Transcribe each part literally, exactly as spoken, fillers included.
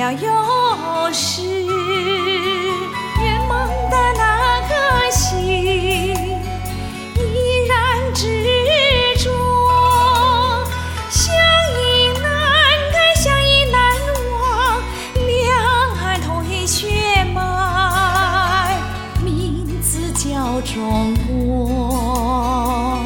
了又是圆梦的那颗心，依然执着，相依难改，相依难忘，两岸同一血脉，名字叫中国。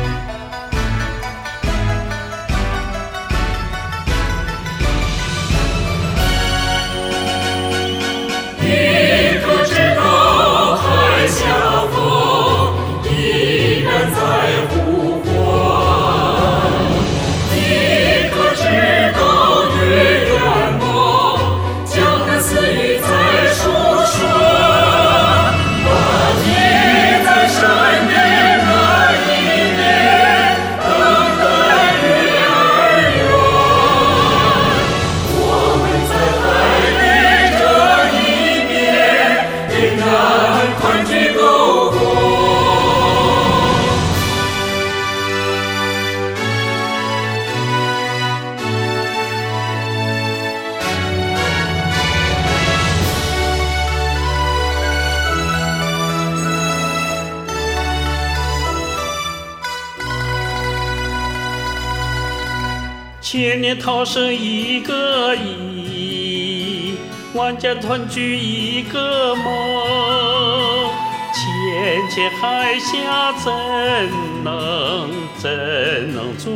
千年涛声一个亿，万家团聚一个梦。千千海峡怎能怎能阻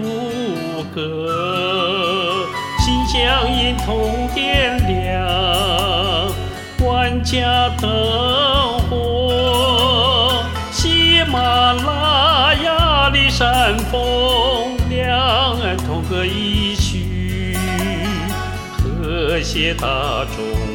隔？心相印同点亮万家灯火。喜马拉雅里山峰，两岸同歌一曲，和谐大中